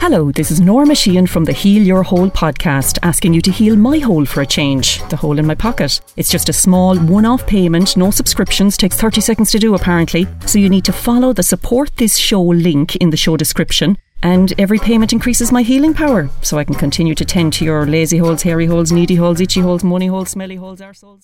Hello, this is Norma Sheehan from the Heal Your Hole podcast, asking you to heal my hole for a change, the hole in my pocket. It's just a small one-off payment, no subscriptions, takes 30 seconds to do apparently. So you need to follow the support this show link in the show description, and every payment increases my healing power, so I can continue to tend to your lazy holes, hairy holes, needy holes, itchy holes, money holes, smelly holes, arseholes.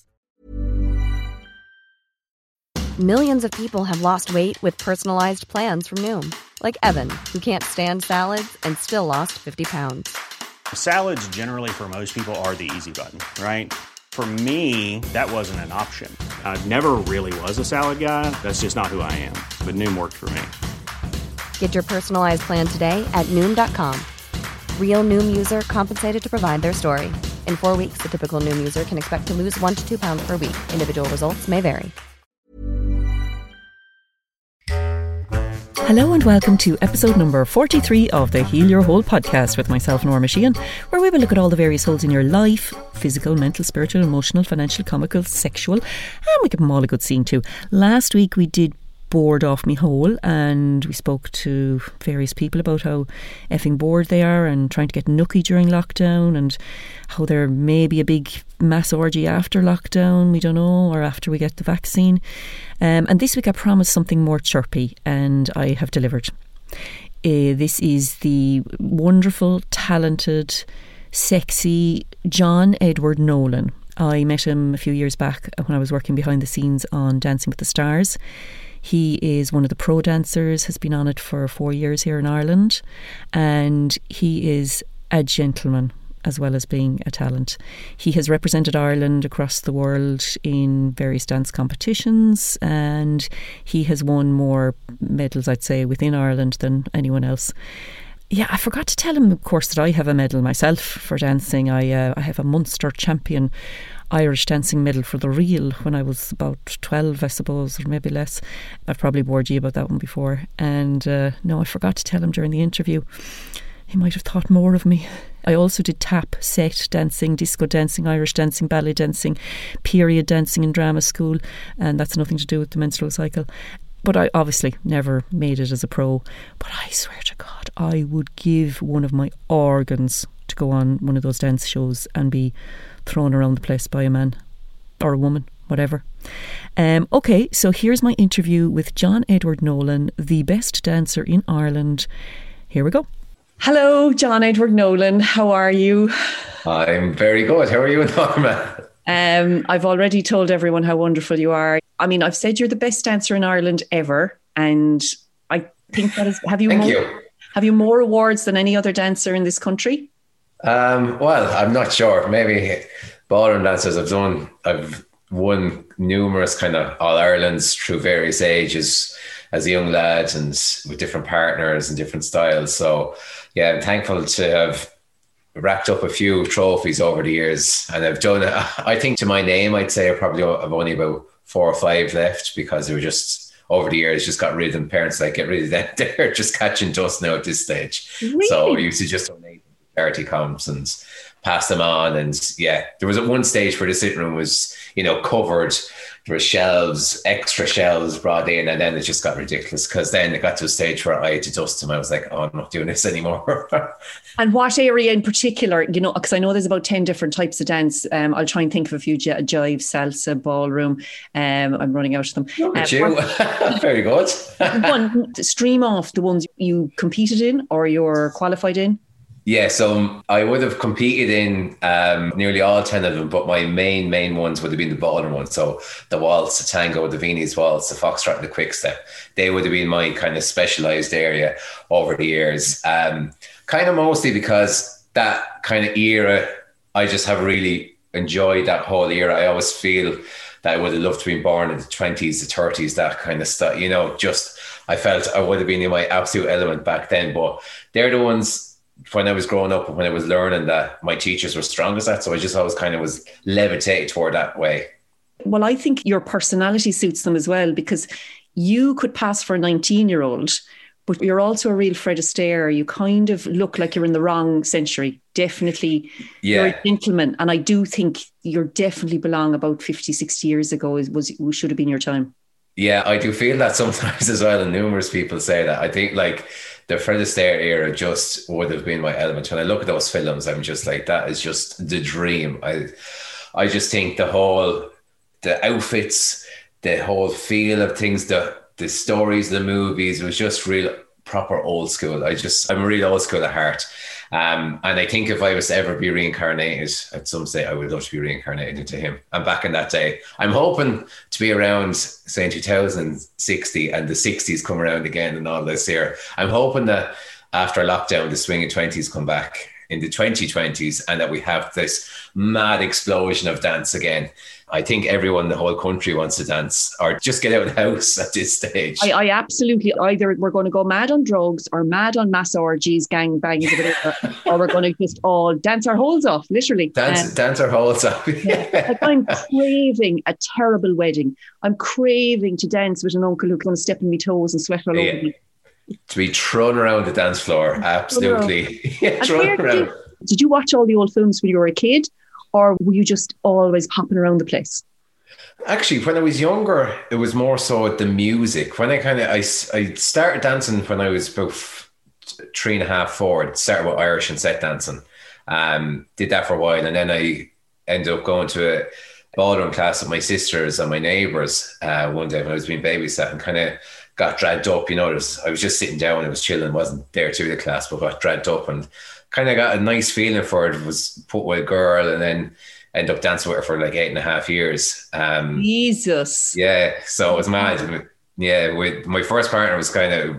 Millions of people have lost weight with personalized plans from Noom. Like Evan, who can't stand salads and still lost 50 pounds. Salads generally for most people are the easy button, right? For me, that wasn't an option. I never really was a salad guy. That's just not who I am. But Noom worked for me. Get your personalized plan today at Noom.com. Real Noom user compensated to provide their story. In 4 weeks, the typical Noom user can expect to lose 1 to 2 pounds per week. Individual results may vary. Hello and welcome to episode number 43 of the Heal Your Hole podcast with myself, Norma Sheehan, where we will look at all the various holes in your life: physical, mental, spiritual, emotional, financial, comical, sexual, and we give them all a good seeing too. Last week we did bored off me hole, and we spoke to various people about how effing bored they are and trying to get nookie during lockdown, and how there may be a big mass orgy after lockdown, we don't know, or after we get the vaccine. And this week I promised something more chirpy, and I have delivered. This is the wonderful, talented, sexy John Edward Nolan. I met him a few years back when I was working behind the scenes on Dancing with the Stars. He is one of the pro dancers, has been on it for 4 years here in Ireland, and he is a gentleman as well as being a talent. He has represented Ireland across the world in various dance competitions, and he has won more medals, I'd say, within Ireland than anyone else. Yeah, I forgot to tell him, of course, that I have a medal myself for dancing. I have a Munster champion Irish dancing medal for the reel when I was about 12, I suppose, or maybe less. I've probably bored you about that one before. And no, I forgot to tell him during the interview. He might have thought more of me. I also did tap, set dancing, disco dancing, Irish dancing, ballet dancing, period dancing in drama school, and that's nothing to do with the menstrual cycle. But I obviously never made it as a pro. But I swear to God, I would give one of my organs to go on one of those dance shows and be thrown around the place by a man or a woman, whatever. Okay, so here's my interview with John Edward Nolan, the best dancer in Ireland. Here we go. Hello, John Edward Nolan. How are you? I'm very good. How are you, Norma? I've already told everyone how wonderful you are. I mean, I've said you're the best dancer in Ireland ever, and I think that is. Have you more awards than any other dancer in this country? Well, I'm not sure. Maybe ballroom dancers. I've won numerous kind of All Irelands through various ages as a young lad and with different partners and different styles. So yeah, I'm thankful to have racked up a few trophies over the years, and I've done, I think to my name, I'd say I've only about 4 or 5 left, because they were just, over the years, just got rid of them. Parents like, get rid of them. They're just catching dust now at this stage. Really? So I used to just donate charity comps and pass them on. And yeah, there was at one stage where the sitting room was, covered. There were shelves, extra shelves brought in, and then it just got ridiculous, because then it got to a stage where I had to dust them. I was like, oh, I'm not doing this anymore. And what area in particular, because I know there's about 10 different types of dance. I'll try and think of a few: jive, salsa, ballroom. I'm running out of them. Look at you. Very good. One, stream off the ones you competed in or you're qualified in. Yeah, so I would have competed in nearly all 10 of them, but my main ones would have been the ballroom ones. So the waltz, the tango, the Viennese waltz, the foxtrot, and the quick step. They would have been my kind of specialised area over the years. Kind of mostly because that kind of era, I just have really enjoyed that whole era. I always feel that I would have loved to be born in the 20s, the 30s, that kind of stuff. Just I felt I would have been in my absolute element back then. But they're the ones, when I was growing up and when I was learning, that my teachers were strongest at. So I just always kind of was levitated toward that way. Well, I think your personality suits them as well, because you could pass for a 19-year-old, but you're also a real Fred Astaire. You kind of look like you're in the wrong century. Definitely. Yeah. You're a gentleman. And I do think you're definitely belong about 50, 60 years ago should have been your time. Yeah, I do feel that sometimes as well, and numerous people say that. I think like the Fred Astaire era just would have been my element. When I look at those films, I'm just like, that is just the dream. I just think the outfits, the whole feel of things, the stories, the movies, it was just real proper old school. I'm really old school at heart. And I think if I was to ever be reincarnated at some stage, I would love to be reincarnated into him. And back in that day, I'm hoping to be around, say, in 2060 and the 60s come around again and all this here. I'm hoping that after lockdown, the swinging 20s come back in the 2020s and that we have this mad explosion of dance again. I think everyone in the whole country wants to dance or just get out of the house at this stage. I absolutely, either we're going to go mad on drugs or mad on mass orgies, gang bangs, or we're going to just all dance our holes off, literally. Dance our holes off. Yeah. Like, I'm craving a terrible wedding. I'm craving to dance with an uncle who's going to step on my toes and sweat all over me. To be thrown around the dance floor, absolutely. Thrown around. Did you watch all the old films when you were a kid? Or were you just always popping around the place? Actually, when I was younger, it was more so the music. When I started dancing when I was about 3.5, 4. Started with Irish and set dancing. Did that for a while, and then I ended up going to a ballroom class with my sisters and my neighbours one day when I was being babysat, and kind of got dragged up. I was just sitting down, I was chilling, wasn't there to the class, but got dragged up and kind of got a nice feeling for it. Was put with a girl and then ended up dancing with her for like 8.5 years. Jesus. Yeah, so it was mad. Yeah, my first partner was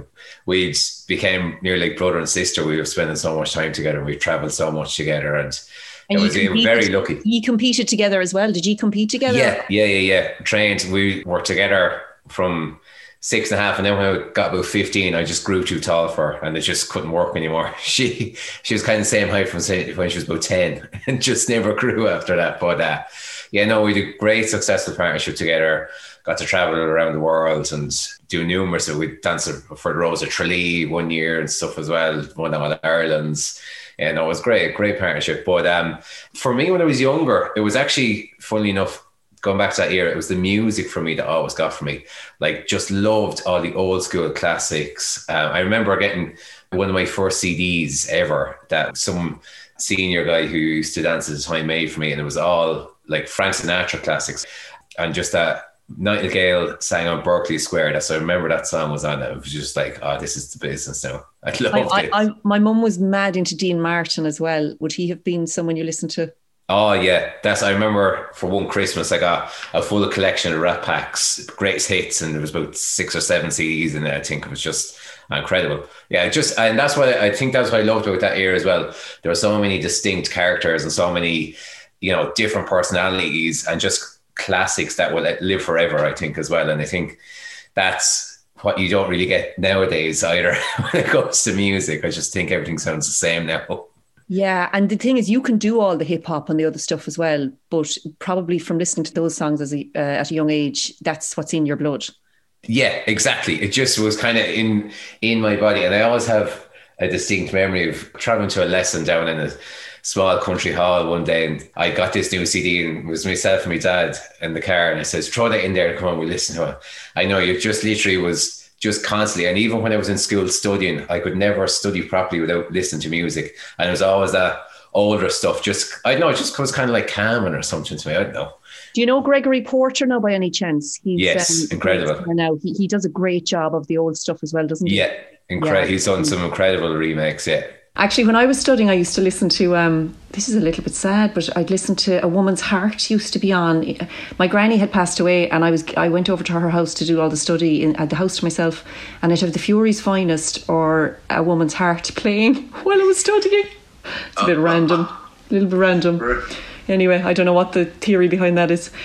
we became nearly like brother and sister. We were spending so much time together. We traveled so much together, and it was very lucky. You competed together as well. Did you compete together? Yeah. Trained. We worked together from 6.5, and then when I got about 15, I just grew too tall for her, and it just couldn't work anymore. She was kind of the same height from when she was about 10, and just never grew after that. But we did a great successful partnership together. Got to travel around the world and do numerous. So we danced for the Rose of Tralee one year and stuff as well. Won All Ireland's. It was great partnership. But for me, when I was younger, it was actually, funnily enough, going back to that era, it was the music for me that always got for me. Like, just loved all the old school classics. I remember getting one of my first CDs ever that some senior guy who used to dance at the time made for me, and it was all like Frank Sinatra classics. And just that Nightingale sang on Berkeley Square. I remember that song was on it. It was just like, this is the business now. I loved it. My mum was mad into Dean Martin as well. Would he have been someone you listened to? Oh yeah, I remember for one Christmas I got a full collection of Rat Pack's greatest hits, and there was about 6 or 7 CDs in there. I think it was just incredible. Yeah, and that's what I think that's what I loved about that era as well. There were so many distinct characters and so many, different personalities and just classics that will live forever, I think, as well. And I think that's what you don't really get nowadays either when it comes to music. I just think everything sounds the same now. Yeah, and the thing is, you can do all the hip hop and the other stuff as well, but probably from listening to those songs at a young age, that's what's in your blood. Yeah, exactly. It just was kind of in my body, and I always have a distinct memory of traveling to a lesson down in a small country hall one day, and I got this new CD, and it was myself and my dad in the car, and I says, "Throw that in there, come on, we listen to it." I know you just literally was. Just constantly, and even when I was in school studying, I could never study properly without listening to music, and it was always that older stuff. Just I don't know, it just was kind of like calming or something to me. I don't know. Do you know Gregory Porter now by any chance? Yes, incredible. Now he does a great job of the old stuff as well, doesn't he? Yeah, incredible. Yeah. He's done some incredible remakes. Yeah. Actually, when I was studying, I used to listen to, this is a little bit sad, but I'd listen to A Woman's Heart used to be on. My granny had passed away, and I went over to her house to do all the study at the house to myself, and I'd have The Furies Finest or A Woman's Heart playing while I was studying. It's a bit random, a little bit random. Anyway, I don't know what the theory behind that is.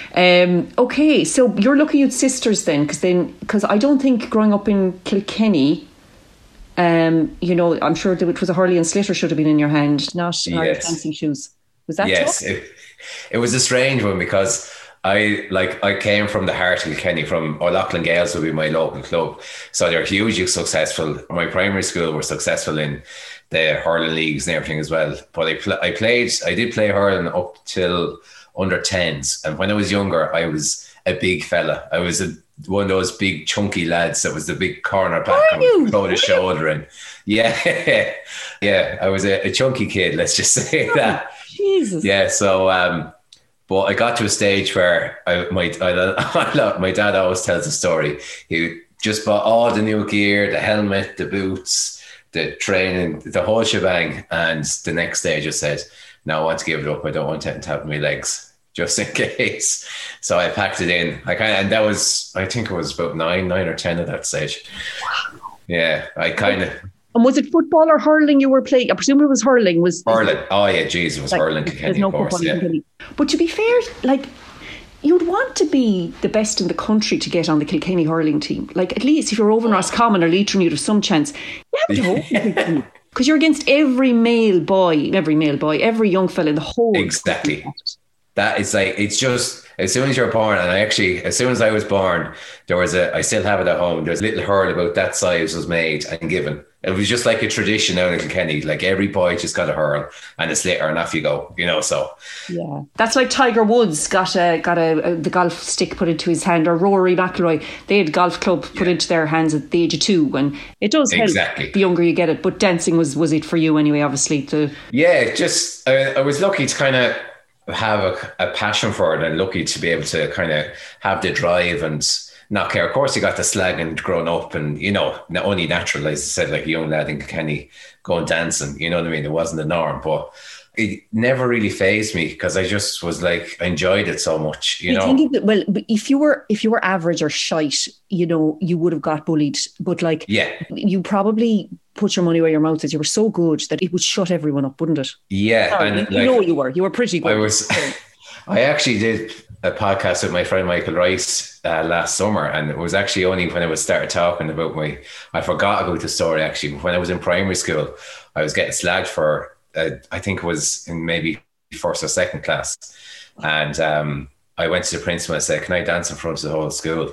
Okay, so you're looking at sisters then, because I don't think growing up in Kilkenny, I'm sure it was a Hurley and Slitter should have been in your hand, not dancing shoes. Was that yes? It was a strange one because I came from the heart of Kilkenny, from O'Loughlin Gales would be my local club, so they're hugely successful. My primary school were successful in the hurling leagues and everything as well. But I did play hurling up till under 10s, and when I was younger, I was a big fella. I was one of those big chunky lads that was the big corner back Are you? and throw the shoulder in. Yeah. Yeah. I was a chunky kid, let's just say that. Jesus. Yeah. So, but I got to a stage where my dad always tells a story. He just bought all the new gear, the helmet, the boots, the training, the whole shebang. And the next day I just said, no, I want to give it up. I don't want it to have my legs, just in case. So I packed it in. And that was, I think it was about 9 or 10 at that stage. Yeah, I kind of. And was it football or hurling you were playing? I presume it was hurling. Hurling. Oh, yeah, geez, it was hurling. Kilkenny, of course, yeah. But to be fair, like, you'd want to be the best in the country to get on the Kilkenny hurling team. Like, at least if you're over in Roscommon or Leitrim, you'd have some chance. You have to hope. Because you're against every young fella in the whole. Exactly. That is like, it's just, as soon as you're born, and as soon as I was born, I still have it at home. There's a little hurl about that size was made and given. It was just like a tradition out in Kilkenny. Like every boy just got a hurl and a slitter and off you go, so. Yeah. That's like Tiger Woods got the golf stick put into his hand, or Rory McIlroy. They had golf club put into their hands at the age of 2. And it does help the younger you get it. But dancing was it for you anyway, obviously? Yeah, just, I was lucky to kind of have a passion for it, and lucky to be able to kind of have the drive and not care. Of course, you got the slag and growing up, and not only natural, as I said, like a young lad in Kilkenny going dancing. You know what I mean? It wasn't the norm, but it never really fazed me because I just was like, I enjoyed it so much. Well, if you were average or shite, you would have got bullied. But like, you probably put your money where your mouth is. You were so good that it would shut everyone up, wouldn't it? Yeah, and you were pretty good. I actually did a podcast with my friend Michael Rice last summer, and it was actually only when I was started talking about I forgot about the story actually. When I was in primary school, I was getting slagged for I think it was in maybe first or second class, and I went to the principal and said, "Can I dance in front of the whole school?"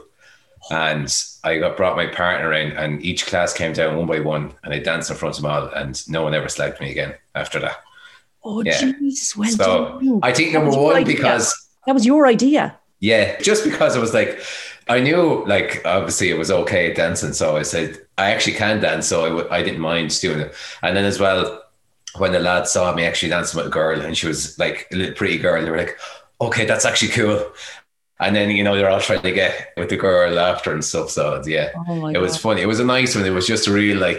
And I brought my partner in, and each class came down one by one, and I danced in front of them all, and no one ever slagged me again after that. Oh, jeez. Well done. I think number one, because that was your idea. Yeah, just because it was like, I knew, like, obviously it was okay dancing. So I said, I actually can dance. So I didn't mind doing it. And then as well, when the lads saw me actually dancing with a girl, and she was like a little pretty girl, they were like, okay, that's actually cool. And then, they're all trying to get with the girl after and stuff. So yeah, it was funny. It was a nice one. It was just a real, like,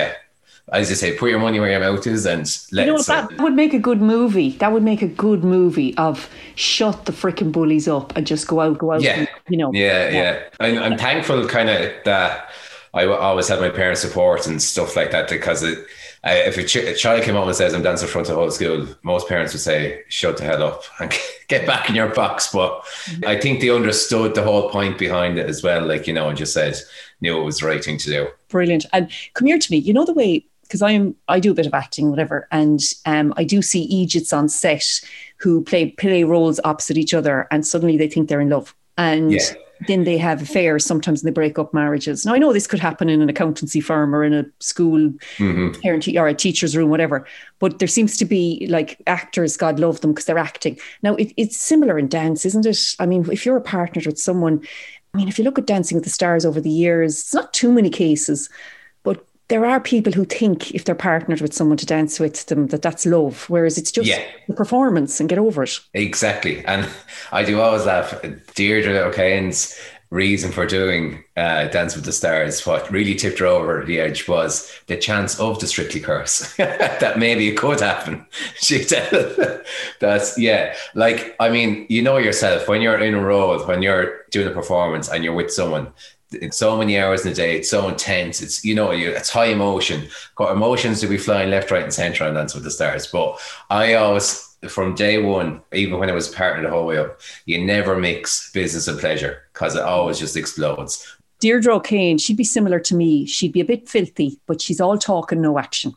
as I say, put your money where your mouth is and that would make a good movie. That would make a good movie of shut the freaking bullies up and just go out. Yeah. And, Yeah. I'm thankful kind of that I always had my parents' support and stuff like that, because if a child came home and says, I'm dancing in front of the whole school, most parents would say, shut the hell up and get back in your box. But I think they understood the whole point behind it as well. Like, and just knew it was the right thing to do. Brilliant. And come here to me, the way, because I do a bit of acting, whatever, and I do see Egypts on set who play roles opposite each other, and suddenly they think they're in love, and then they have affairs sometimes, and they break up marriages. Now I know this could happen in an accountancy firm or in a school parent or a teacher's room, whatever, but there seems to be, like, actors, God love them because they're acting. Now it's similar in dance, isn't it? I mean, if you're partnered with someone, if you look at Dancing with the Stars over the years, it's not too many cases, but there are people who think if they're partnered with someone to dance with them, that's love, whereas it's just the performance, and get over it. Exactly. And I do always laugh. Deirdre O'Kane's reason for doing Dance with the Stars, what really tipped her over the edge was the chance of the Strictly curse. That maybe it could happen. She said that's, like, yourself, when you're in a role, when you're doing a performance and you're with someone, it's so many hours in a day, it's so intense, it's it's high emotion, got emotions to be flying left, right and centre on Dance with the Stars. But I always, from day one, even when I was partnered the whole way up, you never mix business and pleasure, because it always just explodes. Deirdre O'Kane, she'd be similar to me. She'd be a bit filthy, but she's all talk and no action.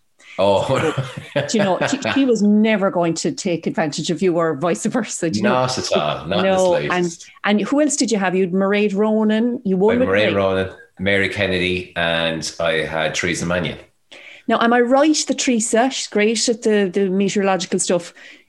She was never going to take advantage of you, or vice versa. Not at all. Not and who else did you have? You had Mairead Ronan. You won with Mairead Ronan, Mary Kennedy, and I had Teresa Mannion. Now, am I right that Teresa, she's great at the meteorological stuff,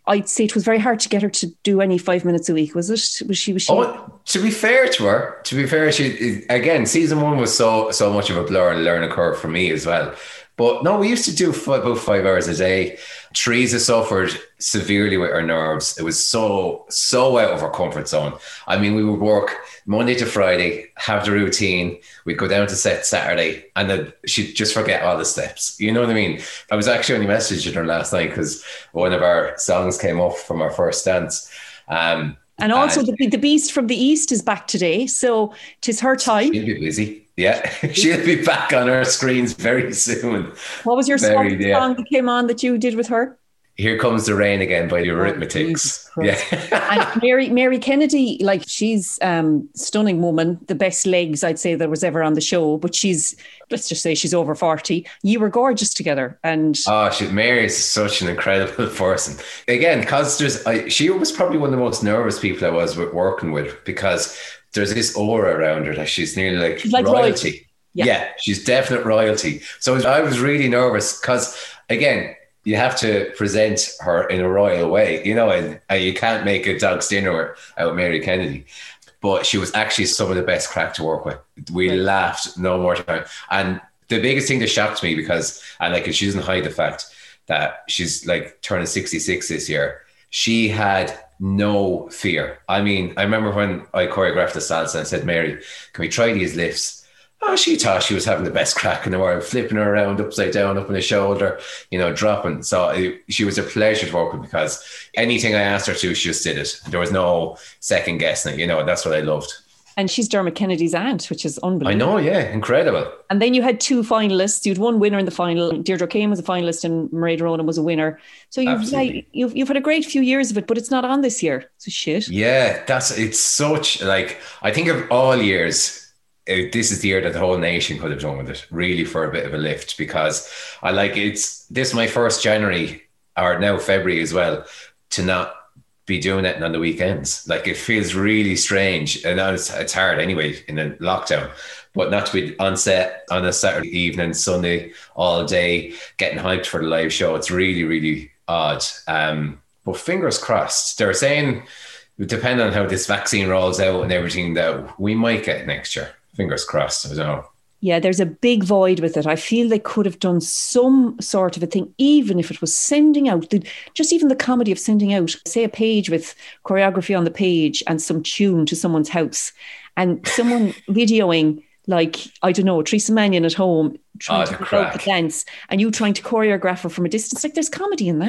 I'd say it was very hard to get her to do any 5 minutes a week, was it? Was she? Oh, to be fair to her, she again, season 1 was so much of a blur and a learning curve for me as well. But no, we used to do about 5 hours a day. Teresa suffered severely with her nerves. It was so out of her comfort zone. I mean, we would work Monday to Friday, have the routine. We'd go down to set Saturday, and then she'd just forget all the steps. You know what I mean? I was actually only messaging her last night because one of our songs came up from our first dance. And also the Beast from the East is back today, so 'tis her time. She'll be busy. Yeah, she'll be back on our screens very soon. What was your song that came on that you did with her? Here Comes the Rain Again by the Eurythmics. Yeah. And Mary Kennedy, like, she's stunning woman, the best legs I'd say there was ever on the show, but let's just say she's over 40. You were gorgeous together. And Mary is such an incredible person. Again, because she was probably one of the most nervous people I was working with, because there's this aura around her that she's nearly like royalty. Yeah, she's definite royalty. So I was really nervous because, again, you have to present her in a royal way, you know, and you can't make a dog's dinner out of Mary Kennedy. But she was actually some of the best crack to work with. We laughed no more time. And the biggest thing that shocked me, because she doesn't hide the fact that she's like turning 66 this year. She had no fear. I mean, I remember when I choreographed the salsa and said, Mary, can we try these lifts? Oh, she thought she was having the best crack in the world, flipping her around upside down, up on the shoulder, you know, dropping. So she was a pleasure to work with, because anything I asked her to, she just did it. There was no second guessing it, you know, that's what I loved. And she's Dermot Kennedy's aunt, which is unbelievable. I know, yeah, incredible. And then you had 2 finalists. You had one winner in the final. Deirdre Kane was a finalist and Mairead Ronan was a winner. So you've had a great few years of it, but it's not on this year. It's a shit. Yeah, it's such, like, I think of all years, this is the year that the whole nation could have done with it, really, for a bit of a lift, because this is my first January, or now February as well, to not be doing it on the weekends. Like, it feels really strange, and now it's hard anyway in a lockdown, but not to be on set on a Saturday evening, Sunday, all day, getting hyped for the live show. It's really, really odd. But fingers crossed. They're saying, depending on how this vaccine rolls out and everything, that we might get it next year. Fingers crossed. I don't know. Yeah, there's a big void with it. I feel they could have done some sort of a thing, even if it was sending out, just even the comedy of sending out, say, a page with choreography on the page and some tune to someone's house, and someone videoing, like, I don't know, Teresa Mannion at home trying to the dance, and you trying to choreograph her from a distance. Like, there's comedy in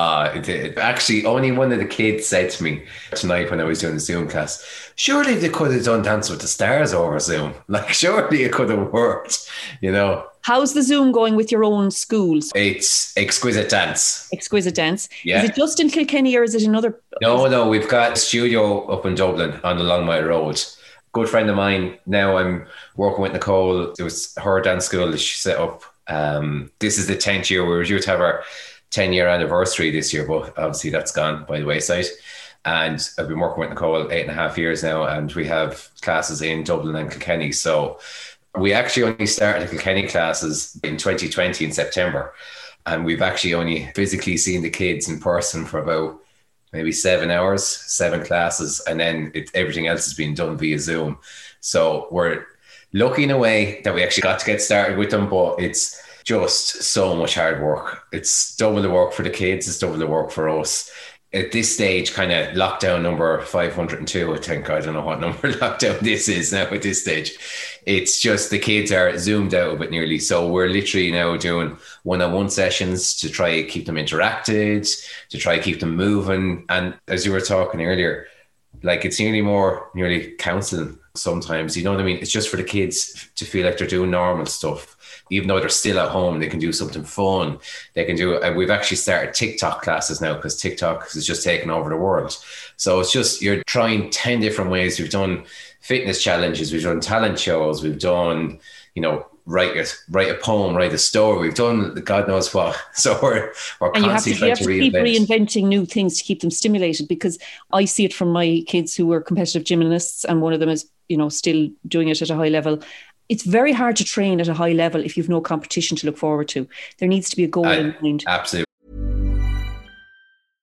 that. Actually, only one of the kids said to me tonight when I was doing the Zoom class, surely they could have done Dance with the Stars over Zoom. Like, surely it could have worked, you know. How's the Zoom going with your own schools? It's Exquisite Dance. Exquisite Dance. Yeah. Is it just in Kilkenny, or is it another? No, we've got a studio up in Dublin on the Longmire Road. Good friend of mine. Now I'm working with Nicole. It was her dance school that she set up. This is the 10th year. We were due to have our 10-year anniversary this year, but obviously that's gone by the wayside. And I've been working with Nicole 8.5 years now, and we have classes in Dublin and Kilkenny. So we actually only started the Kilkenny classes in 2020 in September. And we've actually only physically seen the kids in person for about maybe 7 hours, 7 classes, and then everything else is being done via Zoom. So we're lucky in a way that we actually got to get started with them, but it's just so much hard work. It's double the work for the kids, it's double the work for us. At this stage, kind of lockdown number 502, I think, I don't know what number lockdown this is now at this stage. It's just the kids are zoomed out a bit nearly. So we're literally now doing one-on-one sessions to try to keep them interacted, to try to keep them moving. And as you were talking earlier, like, it's nearly counseling sometimes, you know what I mean? It's just for the kids to feel like they're doing normal stuff. Even though they're still at home, they can do something fun. They can do, we've actually started TikTok classes now, because TikTok has just taken over the world. So it's just, you're trying 10 different ways. We've done fitness challenges, we've done talent shows, we've done, you know, write a poem, write a story. We've done God knows what. So we're constantly trying to keep reinventing new things to keep them stimulated, because I see it from my kids who were competitive gymnasts, and one of them is, you know, still doing it at a high level. It's very hard to train at a high level if you've no competition to look forward to. There needs to be a goal in mind. Absolutely.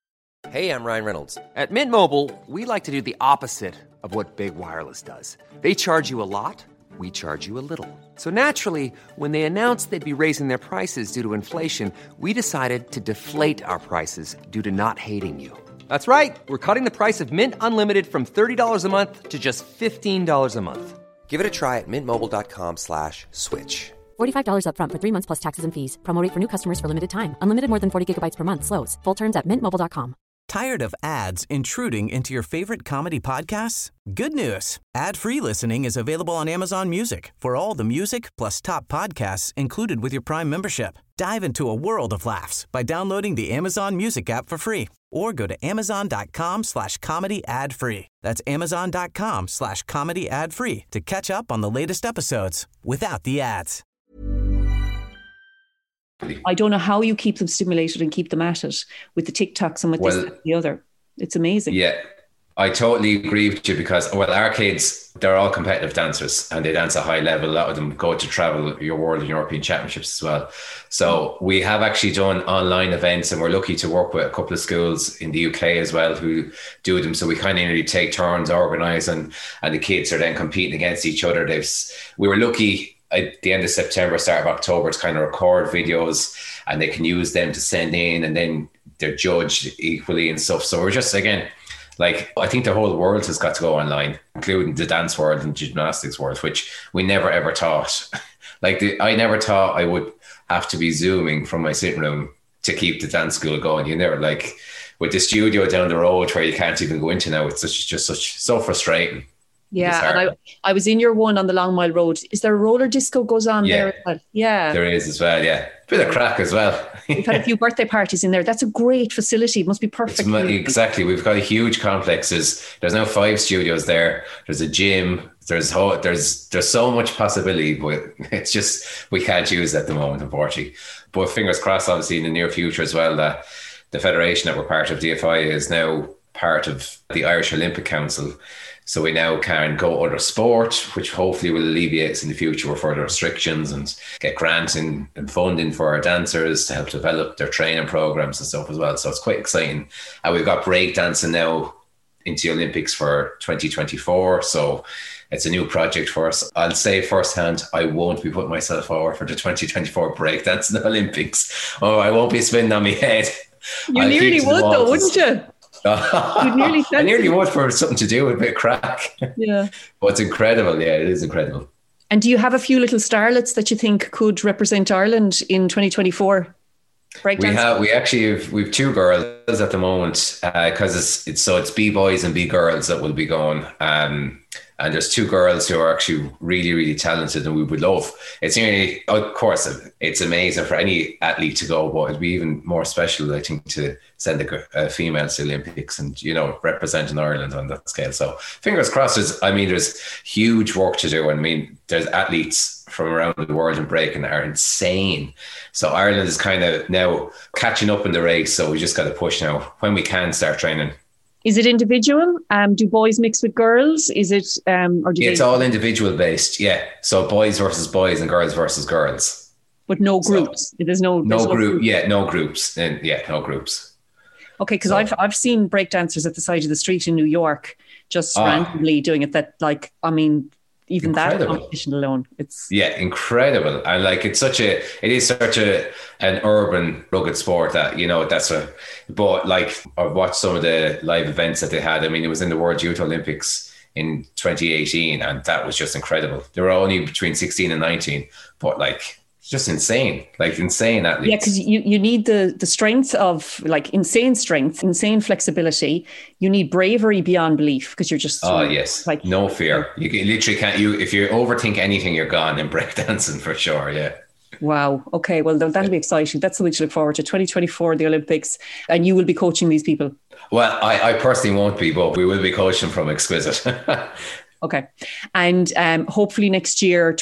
Hey, I'm Ryan Reynolds. At Mint Mobile, we like to do the opposite of what Big Wireless does. They charge you a lot, we charge you a little. So naturally, when they announced they'd be raising their prices due to inflation, we decided to deflate our prices due to not hating you. That's right. We're cutting the price of Mint Unlimited from $30 a month to just $15 a month. Give it a try at mintmobile.com/switch. $45 up front for 3 months plus taxes and fees. Promo rate for new customers for limited time. Unlimited more than 40 gigabytes per month. Slows full terms at mintmobile.com. Tired of ads intruding into your favorite comedy podcasts? Good news. Ad-free listening is available on Amazon Music for all the music plus top podcasts included with your Prime membership. Dive into a world of laughs by downloading the Amazon Music app for free or go to amazon.com/comedy ad-free. That's amazon.com/comedy ad-free to catch up on the latest episodes without the ads. I don't know how you keep them stimulated and keep them at it with the TikToks and with this and the other. It's amazing. Yeah, I totally agree with you because, our kids, they're all competitive dancers and they dance at a high level. A lot of them go to travel your World and European Championships as well. So we have actually done online events and we're lucky to work with a couple of schools in the UK as well who do them. So we kind of nearly take turns organising and the kids are then competing against each other. We were lucky at the end of September, start of October to kind of record videos and they can use them to send in and then they're judged equally and stuff. So we're just, again, like, I think the whole world has got to go online, including the dance world and gymnastics world, which we never ever thought. I never thought I would have to be Zooming from my sitting room to keep the dance school going. You never, like, with the studio down the road where you can't even go into now, it's just so frustrating. Yeah, and I was in your one on the Long Mile Road. Is there a roller disco goes on there as well? Yeah. There is as well, yeah. Bit of crack as well. We've had a few birthday parties in there. That's a great facility. It must be perfect. Exactly. We've got a huge complex. There's now 5 studios there. There's a gym. There's so much possibility, but it's just we can't use it at the moment, unfortunately. But fingers crossed, obviously, in the near future as well, that the federation that we're part of, DFI, is now part of the Irish Olympic Council. So we now can go other sport, which hopefully will alleviate us in the future with further restrictions and get grants and funding for our dancers to help develop their training programs and stuff as well. So it's quite exciting. And we've got breakdancing now into the Olympics for 2024. So it's a new project for us. I'll say firsthand, I won't be putting myself forward for the 2024 breakdancing Olympics. Oh, I won't be spinning on my head. You nearly would though, wouldn't you? I nearly would for something to do with a bit of crack. Yeah. But it's incredible. Yeah, it is incredible. And do you have a few little starlets that you think could represent Ireland in 2024? We have 2 girls at the moment because it's B-boys and B-girls that will be going. And there's 2 girls who are actually really, really talented and we would love. It's nearly, of course, it's amazing for any athlete to go, but it'd be even more special, I think, to send a female to the Olympics and, representing Ireland on that scale. So fingers crossed, there's huge work to do. There's athletes from around the world in breaking that are insane. So Ireland is kind of now catching up in the race. So we just got to push now when we can start training. Is it individual? Do boys mix with girls? Is it it's all individual based, yeah. So boys versus boys and girls versus girls. But no groups. So, there's no group. Yeah, no groups. And no groups. Okay, because I've seen breakdancers at the side of the street in New York just randomly doing it. Even incredible. That competition alone, it's incredible. And it is such an urban rugged sport that but I've watched some of the live events that they had. It was in the World Youth Olympics in 2018 and that was just incredible. They were only between 16 and 19, but just insane, insane athletes. Yeah, because you need the strength of insane strength, insane flexibility. You need bravery beyond belief because you're just no fear. You literally can't. If you overthink anything, you're gone in breakdancing for sure. Yeah. Wow. Okay. Well, that'll be exciting. That's something to look forward to. 2024, the Olympics, and you will be coaching these people. Well, I personally won't be, but we will be coaching from Exquisite. Okay. And hopefully next year,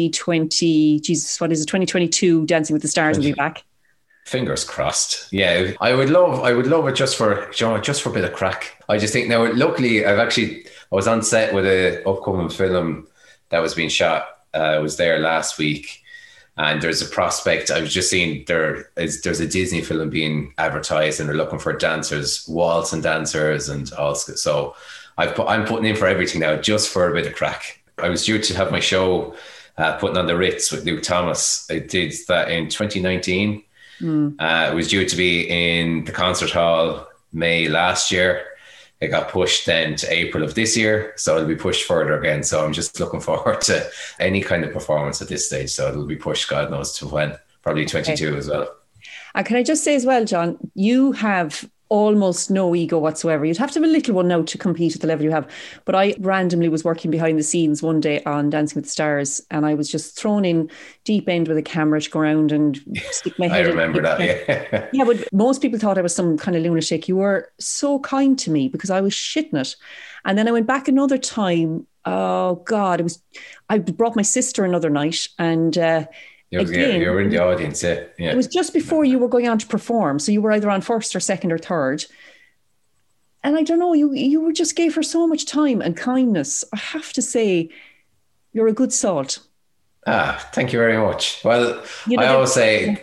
2022, Dancing with the Stars will be back. Fingers crossed. Yeah, I would love it just for a bit of crack. I just think now, luckily, I was on set with an upcoming film that was being shot. I was there last week And there's a prospect. I was just seeing there's a Disney film being advertised, and they're looking for dancers, waltz and dancers, and all. So I'm putting in for everything now, just for a bit of crack. I was due to have my show putting on the Ritz with Luke Thomas. I did that in 2019. It was due to be in the concert hall May last year. It got pushed then to April of this year, so it'll be pushed further again. So I'm just looking forward to any kind of performance at this stage. So it'll be pushed, God knows to when, probably 22 as well. And can I just say as well, John, you have almost no ego whatsoever. You'd have to have a little one now to compete at the level you have. But I randomly was working behind the scenes one day on Dancing with the Stars, and I was just thrown in deep end with a camera to go around and stick my head I remember that, yeah. Yeah, but most people thought I was some kind of lunatic. You were so kind to me because I was shitting it. And then I went back another time. Oh, God, I brought my sister another night, and again, you were in the audience, yeah. It was just before you were going on to perform. So you were either on first or second or third. And I don't know, you just gave her so much time and kindness. I have to say, you're a good salt. Thank you very much. Well, I always say,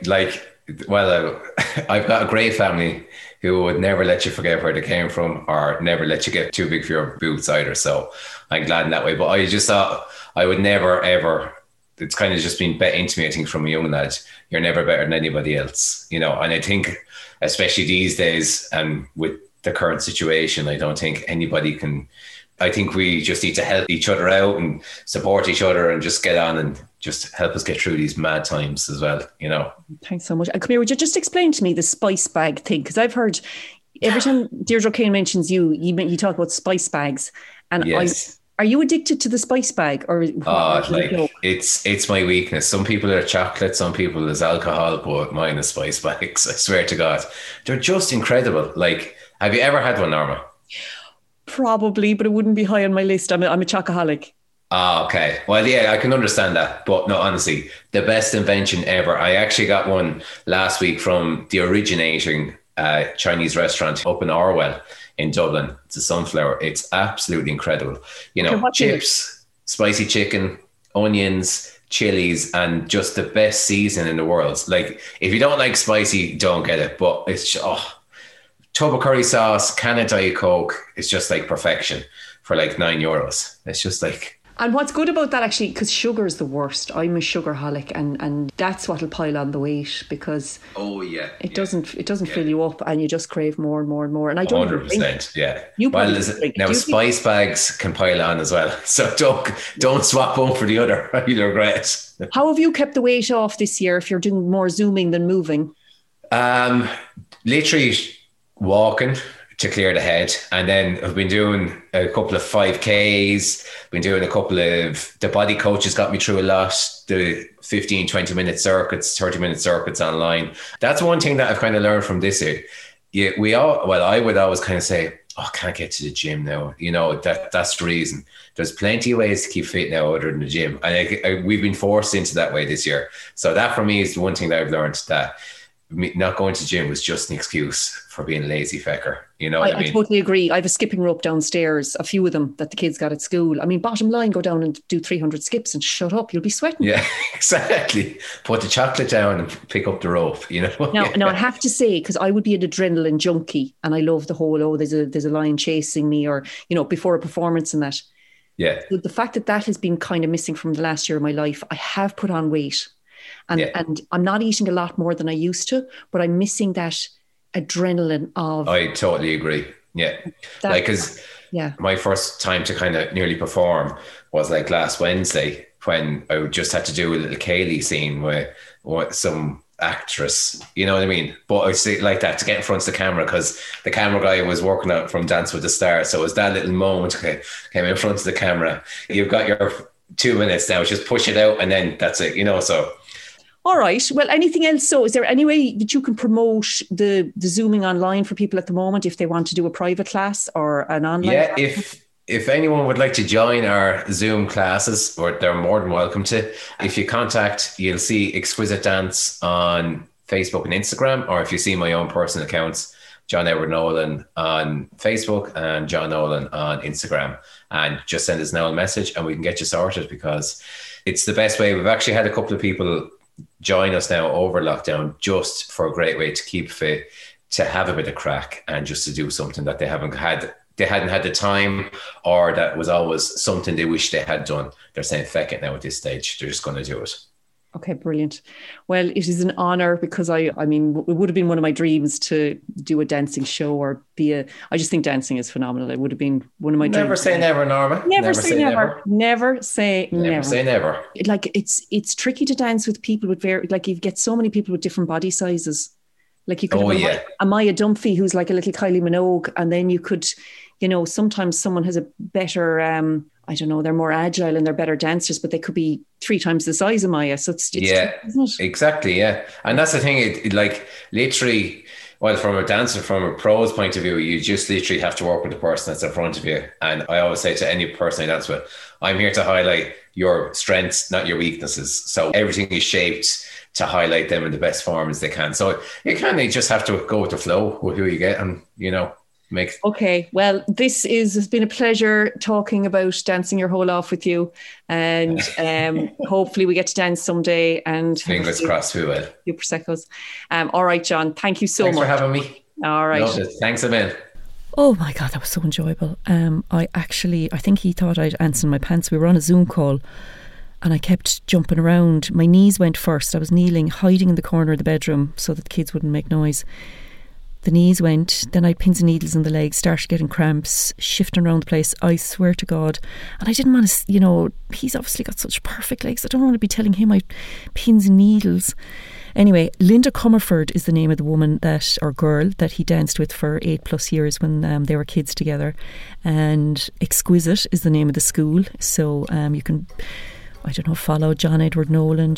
I've got a great family who would never let you forget where they came from, or never let you get too big for your boots either. So I'm glad in that way. But I just thought I would never, ever... It's kind of just been bet into me, I think, from a young lad. You're never better than anybody else, And I think, especially these days, and with the current situation, I don't think anybody can. I think we just need to help each other out and support each other, and just get on and just help us get through these mad times as well. Thanks so much. And come here, would you just explain to me the spice bag thing? Because I've heard every time Deirdre O'Kane mentions you talk about spice bags, and yes. Are you addicted to the spice bag, or? It's my weakness. Some people are chocolate, some people is alcohol, but mine is spice bags. I swear to God, they're just incredible. Like, have you ever had one, Norma? Probably, but it wouldn't be high on my list. I'm a chocoholic. Okay. Well, yeah, I can understand that. But no, honestly, the best invention ever. I actually got one last week from the originating Chinese restaurant up in Orwell in Dublin. It's a Sunflower. It's absolutely incredible. Chips, spicy chicken, onions, chilies, and just the best seasoning in the world. Like, if you don't like spicy, don't get it. But it's tub of curry sauce, can of Diet Coke. It's just like perfection for like €9. It's just like... And what's good about that, actually, because sugar is the worst. I'm a sugarholic, and that's what'll pile on the weight, because it doesn't fill you up, and you just crave more and more and more. And I don't 100%, yeah. Now spice bags can pile on as well, so don't swap one for the other. You'll regret. How have you kept the weight off this year? If you're doing more zooming than moving, literally walking to clear the head. And then I've been doing a couple of 5Ks, been doing a couple of, the body coaches got me through a lot, the 15, 20 minute circuits, 30 minute circuits online. That's one thing that I've kind of learned from this year. I would always kind of say, I can't get to the gym now. That's the reason. There's plenty of ways to keep fit now other than the gym. And we've been forced into that way this year. So that for me is the one thing that I've learned, that not going to the gym was just an excuse for being a lazy fecker. I totally agree. I have a skipping rope downstairs, a few of them that the kids got at school. I mean, bottom line, go down and do 300 skips and shut up. You'll be sweating. Yeah, exactly. Put the chocolate down and pick up the rope, Now, I have to say, because I would be an adrenaline junkie, and I love the whole, there's a lion chasing me, or, before a performance and that. Yeah. So the fact that has been kind of missing from the last year of my life, I have put on weight. And I'm not eating a lot more than I used to, but I'm missing that adrenaline of... I totally agree. Yeah. Because my first time to kind of nearly perform was like last Wednesday, when I just had to do a little Kaylee scene with some actress, you know what I mean? But I say like that to get in front of the camera, because the camera guy was working out from Dance with the Stars. So it was that little moment, came in front of the camera. You've got your 2 minutes now, just push it out and then that's it, so... All right. Well, anything else? So is there any way that you can promote the Zooming online for people at the moment, if they want to do a private class or an online? Yeah, if anyone would like to join our Zoom classes, or they're more than welcome to. If you contact, you'll see Exquisite Dance on Facebook and Instagram, or if you see my own personal accounts, John Edward Nolan on Facebook and John Nolan on Instagram, and just send us now a message and we can get you sorted, because it's the best way. We've actually had a couple of people join us now over lockdown just for a great way to keep fit, to have a bit of crack, and just to do something that they hadn't had the time, or that was always something they wish they had done. They're saying, feck it now at this stage. They're just going to do it. Okay, brilliant. Well, it is an honour, because I mean, it would have been one of my dreams to do a dancing show or I just think dancing is phenomenal. It would have been one of my dreams. Never say never, Norma. Never say never. Never say never. Never say never. Like, it's tricky to dance with people with you get so many people with different body sizes. Like, you could have a Maya Dunphy who's like a little Kylie Minogue, and then you could, sometimes someone has a better, I don't know, they're more agile and they're better dancers, but they could be 3 times the size of Maya. So it's yeah, tricky, isn't it? Exactly. Yeah. And that's the thing. It like literally, well, from a dancer, from a pro's point of view, you just literally have to work with the person that's in front of you. And I always say to any person I dance with, I'm here to highlight your strengths, not your weaknesses. So everything is shaped to highlight them in the best form as they can. So you kind of just have to go with the flow with who you get, and, Okay, well, has been a pleasure talking about dancing your whole life with you, and hopefully we get to dance someday. And fingers crossed we will. Few Prosecco's. All right, John, thank you so much. Thanks for having me. All right. Loved it. Thanks a million. Oh my God, that was so enjoyable. I think he thought I'd ants in my pants. We were on a Zoom call, and I kept jumping around. My knees went first. I was kneeling, hiding in the corner of the bedroom so that the kids wouldn't make noise. The knees went, then I had pins and needles in the legs, started getting cramps, shifting around the place, I swear to God. And I didn't want to, he's obviously got such perfect legs. I don't want to be telling him I pins and needles. Anyway, Linda Comerford is the name of the woman girl that he danced with for 8+ years when they were kids together. And Exquisite is the name of the school. So you can, follow John Edward Nolan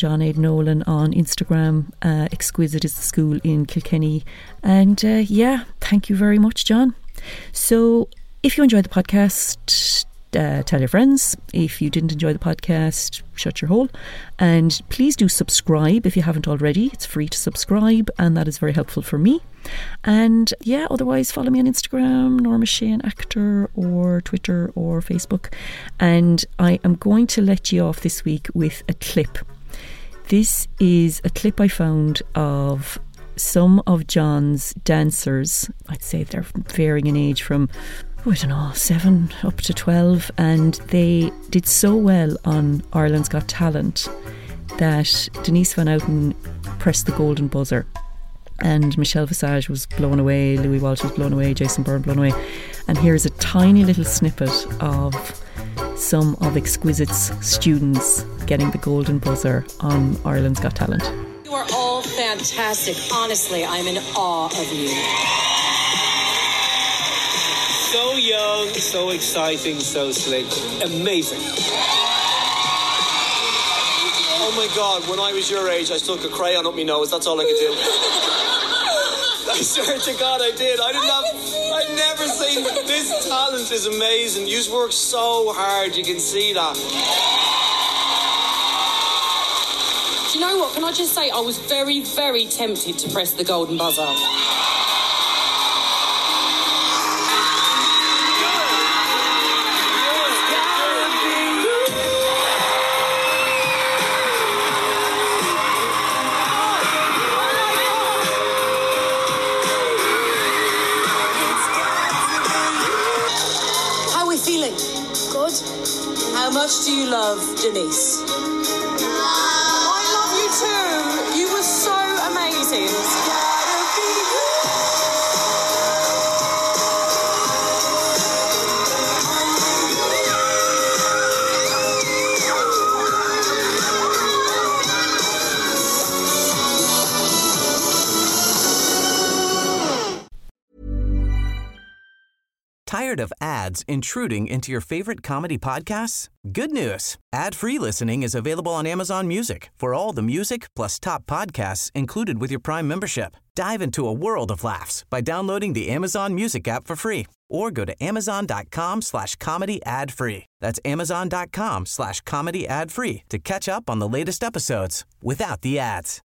on Instagram. Exquisite is the school in Kilkenny. And thank you very much, John. So if you enjoyed the podcast, tell your friends. If you didn't enjoy the podcast, shut your hole. And please do subscribe if you haven't already. It's free to subscribe, and that is very helpful for me. And otherwise follow me on Instagram, Norma Shane Actor, or Twitter or Facebook. And I am going to let you off this week with a clip. This is a clip I found of some of John's dancers. I'd say they're varying in age from 7 up to 12, and they did so well on Ireland's Got Talent that Denise Van Outen pressed the golden buzzer, and Michelle Visage was blown away, Louis Walsh was blown away, Jason Byrne blown away. And here's a tiny little snippet of some of Exquisite's students getting the golden buzzer on Ireland's Got Talent. You are all fantastic. Honestly, I'm in awe of you. So young, so exciting, so slick. Amazing. Oh my God, when I was your age, I stuck a crayon up my nose. That's all I could do. I swear to God I did. I'd never seen this talent is amazing. You work so hard, you can see that. Do you know what? Can I just say I was very, very tempted to press the golden buzzer. How much do you love Denise? I love you too. You were so amazing. Tired of ads intruding into your favorite comedy podcasts? Good news. Ad-free listening is available on Amazon Music for all the music plus top podcasts included with your Prime membership. Dive into a world of laughs by downloading the Amazon Music app for free or go to amazon.com/comedy ad-free. That's amazon.com/comedy ad-free to catch up on the latest episodes without the ads.